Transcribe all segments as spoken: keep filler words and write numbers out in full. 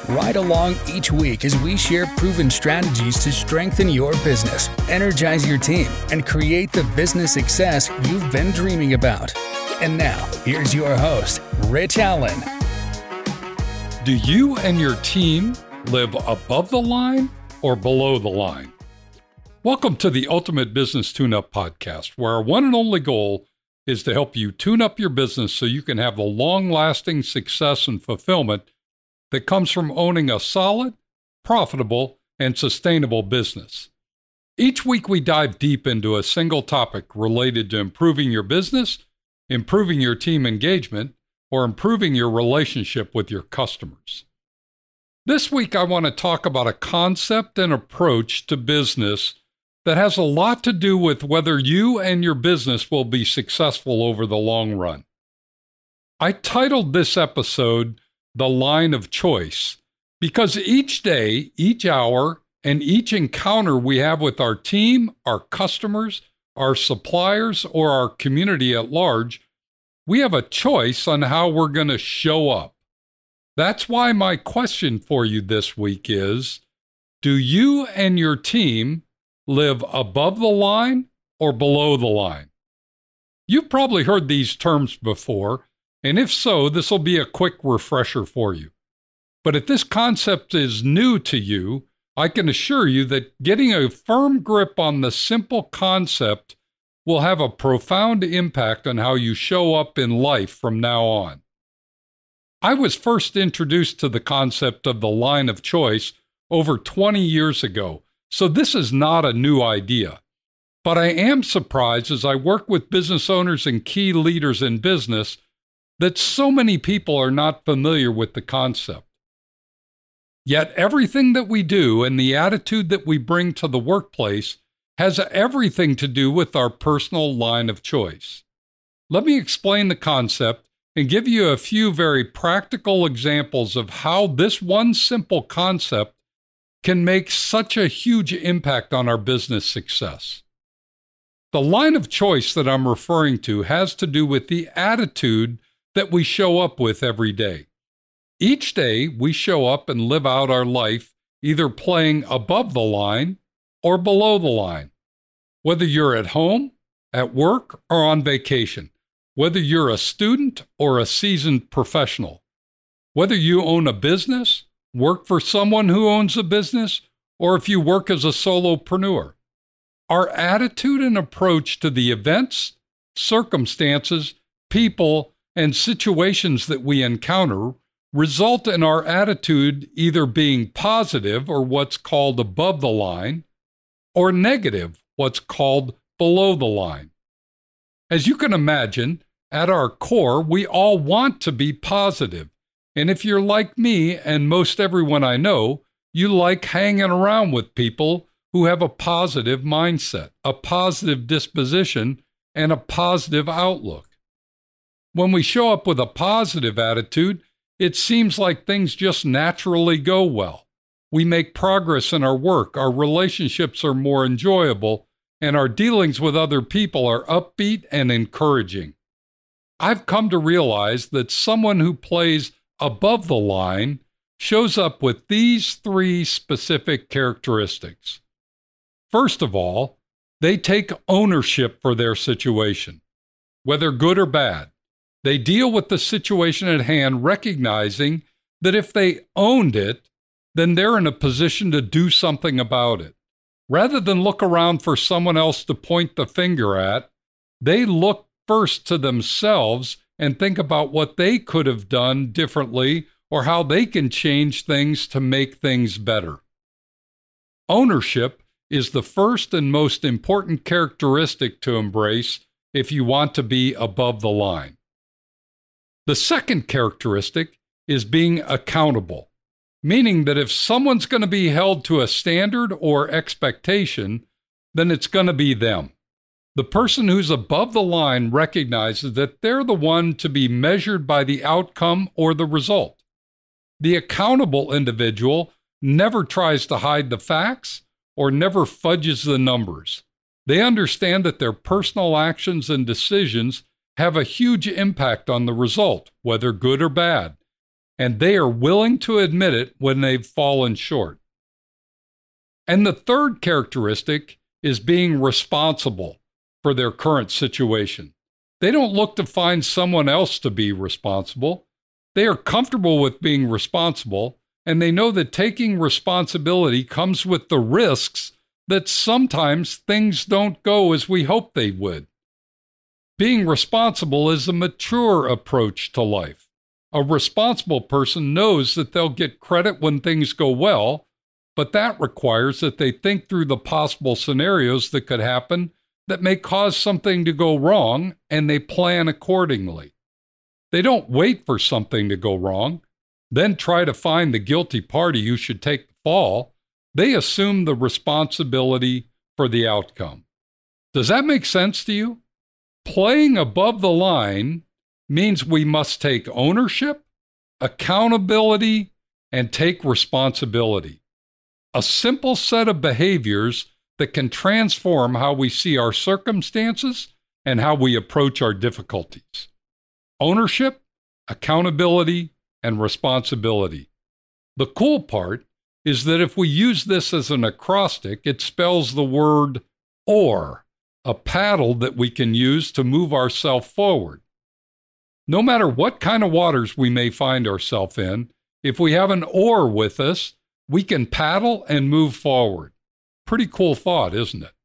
Ride along each week as we share proven strategies to strengthen your business, energize your team, and create the business success you've been dreaming about. And now, here's your host, Rich Allen. Do you and your team live above the line or below the line? Welcome to the Ultimate Business Tune-Up Podcast, where our one and only goal is to help you tune up your business so you can have the long-lasting success and fulfillment that comes from owning a solid, profitable, and sustainable business. Each week we dive deep into a single topic related to improving your business, improving your team engagement, or improving your relationship with your customers. This week I want to talk about a concept and approach to business that has a lot to do with whether you and your business will be successful over the long run. I titled this episode The Line of Choice because each day, each hour, and each encounter we have with our team, our customers, our suppliers, or our community at large, we have a choice on how we're going to show up. That's why my question for you this week is, do you and your team live above the line or below the line? You've probably heard these terms before, and if so, this will be a quick refresher for you. But if this concept is new to you, I can assure you that getting a firm grip on the simple concept will have a profound impact on how you show up in life from now on. I was first introduced to the concept of the line of choice over twenty years ago, so this is not a new idea. But I am surprised as I work with business owners and key leaders in business that so many people are not familiar with the concept. Yet everything that we do and the attitude that we bring to the workplace has everything to do with our personal line of choice. Let me explain the concept and give you a few very practical examples of how this one simple concept can make such a huge impact on our business success. The line of choice that I'm referring to has to do with the attitude that we show up with every day. Each day, we show up and live out our life either playing above the line or below the line. Whether you're at home, at work, or on vacation, whether you're a student or a seasoned professional, whether you own a business, work for someone who owns a business, or if you work as a solopreneur. Our attitude and approach to the events, circumstances, people, and situations that we encounter result in our attitude either being positive, or what's called above the line, or negative, what's called below the line. As you can imagine, at our core, we all want to be positive. And if you're like me and most everyone I know, you like hanging around with people who have a positive mindset, a positive disposition, and a positive outlook. When we show up with a positive attitude, it seems like things just naturally go well. We make progress in our work, our relationships are more enjoyable, and our dealings with other people are upbeat and encouraging. I've come to realize that someone who plays above the line shows up with these three specific characteristics. First of all, they take ownership for their situation, whether good or bad. They deal with the situation at hand, recognizing that if they owned it, then they're in a position to do something about it. Rather than look around for someone else to point the finger at, they look first to themselves and think about what they could have done differently or how they can change things to make things better. Ownership is the first and most important characteristic to embrace if you want to be above the line. The second characteristic is being accountable, meaning that if someone's going to be held to a standard or expectation, then it's going to be them. The person who's above the line recognizes that they're the one to be measured by the outcome or the result. The accountable individual never tries to hide the facts or never fudges the numbers. They understand that their personal actions and decisions have a huge impact on the result, whether good or bad. and they are willing to admit it when they've fallen short. And the third characteristic is being responsible for their current situation. They don't look to find someone else to be responsible. They are comfortable with being responsible, and they know that taking responsibility comes with the risks that sometimes things don't go as we hope they would. Being responsible is a mature approach to life. A responsible person knows that they'll get credit when things go well, but that requires that they think through the possible scenarios that could happen that may cause something to go wrong, and they plan accordingly. They don't wait for something to go wrong, then try to find the guilty party who should take the fall. They assume the responsibility for the outcome. Does that make sense to you? Playing above the line means we must take ownership, accountability, and take responsibility. A simple set of behaviors that can transform how we see our circumstances and how we approach our difficulties. Ownership, accountability, and responsibility. The cool part is that if we use this as an acrostic, it spells the word oar, a paddle that we can use to move ourselves forward. No matter what kind of waters we may find ourselves in, if we have an oar with us, we can paddle and move forward. Pretty cool thought, isn't it?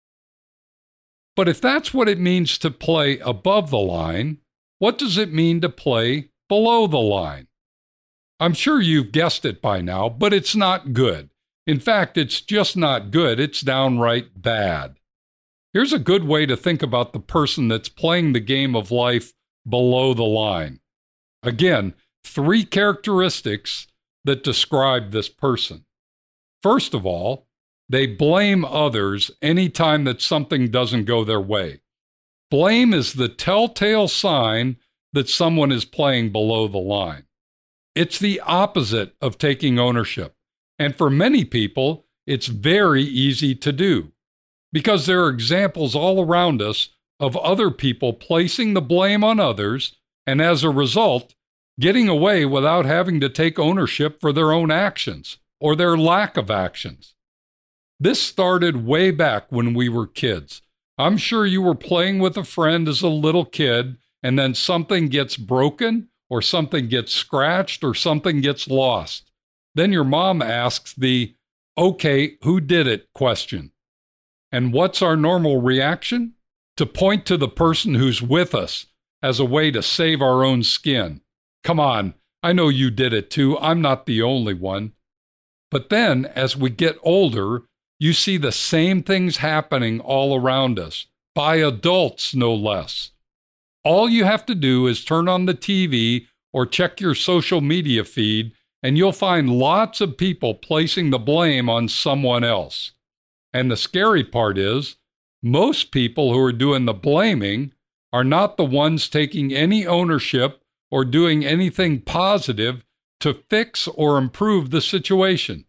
But if that's what it means to play above the line, what does it mean to play below the line? I'm sure you've guessed it by now, but it's not good. In fact, it's just not good. It's downright bad. Here's a good way to think about the person that's playing the game of life below the line. Again, three characteristics that describe this person. First of all, they blame others anytime that something doesn't go their way. Blame is the telltale sign that someone is playing below the line. It's the opposite of taking ownership. And for many people, it's very easy to do because there are examples all around us of other people placing the blame on others and as a result, getting away without having to take ownership for their own actions or their lack of actions. This started way back when we were kids. I'm sure you were playing with a friend as a little kid and then something gets broken or something gets scratched or something gets lost. Then your mom asks the, okay, who did it question. And what's our normal reaction? To point to the person who's with us as a way to save our own skin. Come on, I know you did it too. I'm not the only one. But then as we get older, you see the same things happening all around us, by adults no less. All you have to do is turn on the T V or check your social media feed, and you'll find lots of people placing the blame on someone else. And the scary part is, most people who are doing the blaming are not the ones taking any ownership or doing anything positive to fix or improve the situation.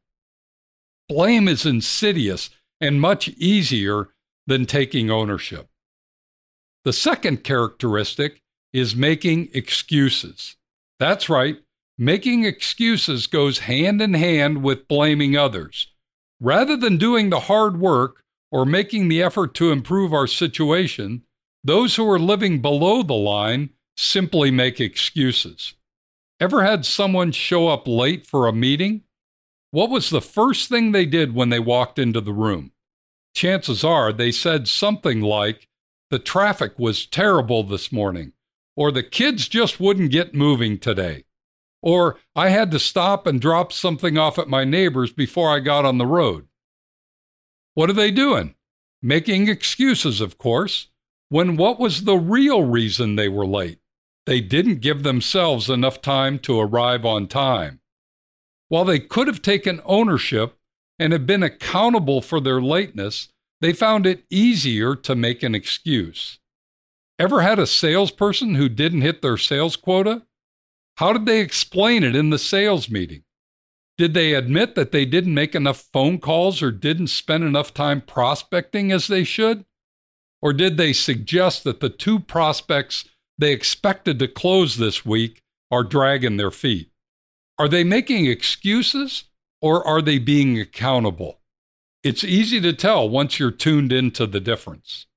Blame is insidious and much easier than taking ownership. The second characteristic is making excuses. That's right, making excuses goes hand in hand with blaming others. Rather than doing the hard work or making the effort to improve our situation, those who are living below the line simply make excuses. Ever had someone show up late for a meeting? What was the first thing they did when they walked into the room? Chances are they said something like, "The traffic was terrible this morning," or "the kids just wouldn't get moving today," or "I had to stop and drop something off at my neighbor's before I got on the road." What are they doing? Making excuses, of course, when what was the real reason they were late? They didn't give themselves enough time to arrive on time. While they could have taken ownership and have been accountable for their lateness, they found it easier to make an excuse. Ever had a salesperson who didn't hit their sales quota? How did they explain it in the sales meeting? Did they admit that they didn't make enough phone calls or didn't spend enough time prospecting as they should? Or did they suggest that the two prospects they expected to close this week are dragging their feet? Are they making excuses or are they being accountable? It's easy to tell once you're tuned into the difference.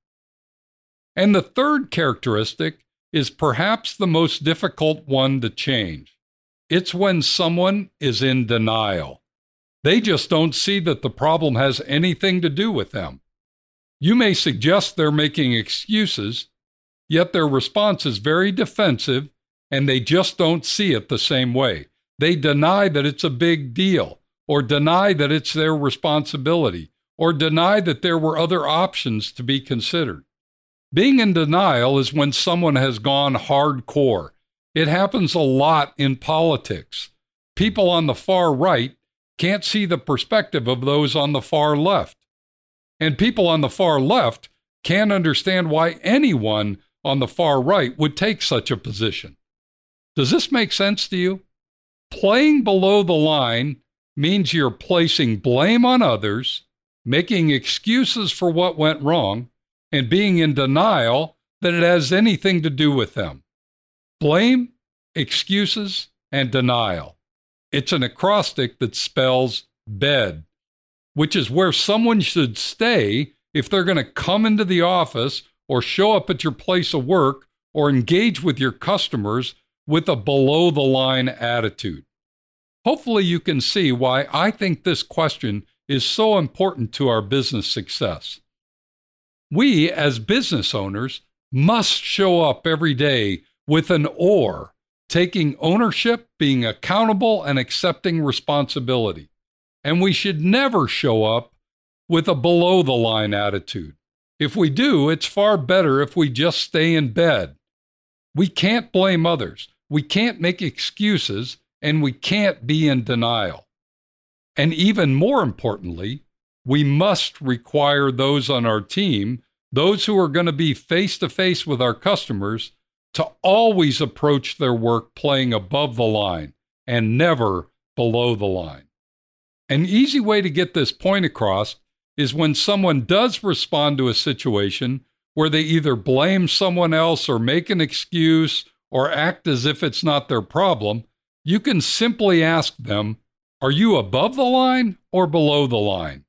And the third characteristic is perhaps the most difficult one to change. It's when someone is in denial. They just don't see that the problem has anything to do with them. You may suggest they're making excuses, yet their response is very defensive and they just don't see it the same way. They deny that it's a big deal, or deny that it's their responsibility, or deny that there were other options to be considered. Being in denial is when someone has gone hardcore. It happens a lot in politics. People on the far right can't see the perspective of those on the far left. And people on the far left can't understand why anyone on the far right would take such a position. Does this make sense to you? Playing below the line means you're placing blame on others, making excuses for what went wrong, and being in denial that it has anything to do with them. Blame, excuses, and denial. It's an acrostic that spells bed, which is where someone should stay if they're going to come into the office or show up at your place of work or engage with your customers with a below-the-line attitude. Hopefully you can see why I think this question is so important to our business success. We, as business owners, must show up every day with an or, taking ownership, being accountable, and accepting responsibility. And we should never show up with a below-the-line attitude. If we do, it's far better if we just stay in bed. We can't blame others. We can't make excuses, and we can't be in denial. And even more importantly, we must require those on our team, those who are going to be face-to-face with our customers, to always approach their work playing above the line and never below the line. An easy way to get this point across is when someone does respond to a situation where they either blame someone else or make an excuse or act as if it's not their problem, you can simply ask them, are you above the line or below the line?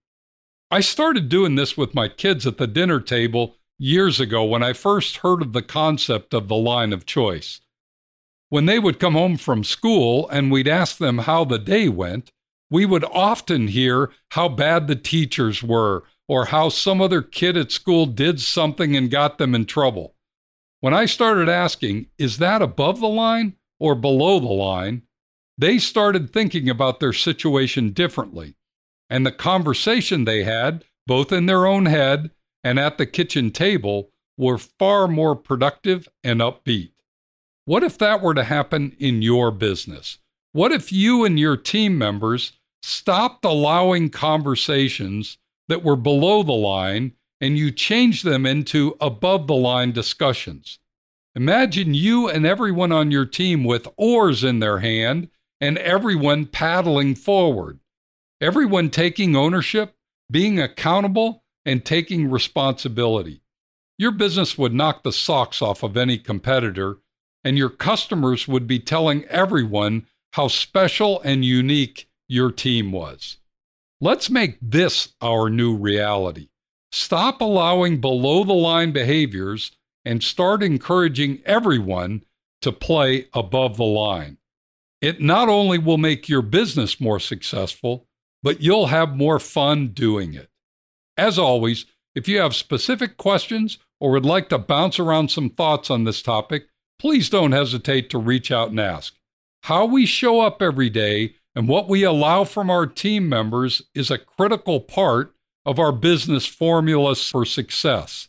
I started doing this with my kids at the dinner table years ago when I first heard of the concept of the line of choice. When they would come home from school and we'd ask them how the day went, we would often hear how bad the teachers were or how some other kid at school did something and got them in trouble. When I started asking, is that above the line or below the line, they started thinking about their situation differently. And the conversation they had, both in their own head and at the kitchen table, were far more productive and upbeat. What if that were to happen in your business? What if you and your team members stopped allowing conversations that were below the line and you changed them into above the line discussions? Imagine you and everyone on your team with oars in their hand and everyone paddling forward. Everyone taking ownership, being accountable, and taking responsibility. Your business would knock the socks off of any competitor, and your customers would be telling everyone how special and unique your team was. Let's make this our new reality. Stop allowing below-the-line behaviors and start encouraging everyone to play above the line. It not only will make your business more successful, but you'll have more fun doing it. As always, if you have specific questions or would like to bounce around some thoughts on this topic, please don't hesitate to reach out and ask. How we show up every day and what we allow from our team members is a critical part of our business formula for success.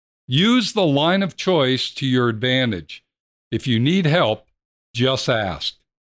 Use the line of choice to your advantage. If you need help, just ask.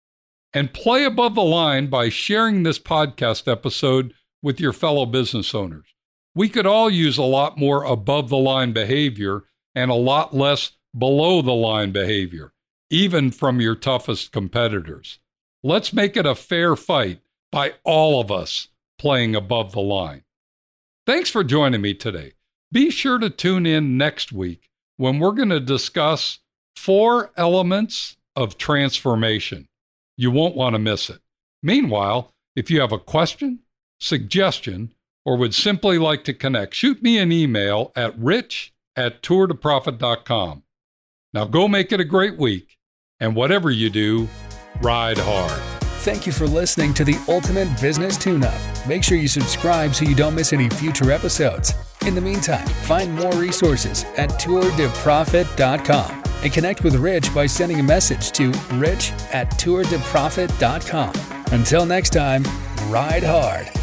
And play above the line by sharing this podcast episode with your fellow business owners. We could all use a lot more above the line behavior and a lot less below the line behavior, even from your toughest competitors. Let's make it a fair fight by all of us playing above the line. Thanks for joining me today. Be sure to tune in next week when we're going to discuss four elements of transformation. You won't want to miss it. Meanwhile, if you have a question, suggestion, or would simply like to connect, shoot me an email at rich at tour to profit dot com. Now go make it a great week, and whatever you do, ride hard. Thank you for listening to the Ultimate Business Tune-Up. Make sure you subscribe so you don't miss any future episodes. In the meantime, find more resources at tour to profit dot com and connect with Rich by sending a message to rich at tour to profit dot com. Until next time, ride hard.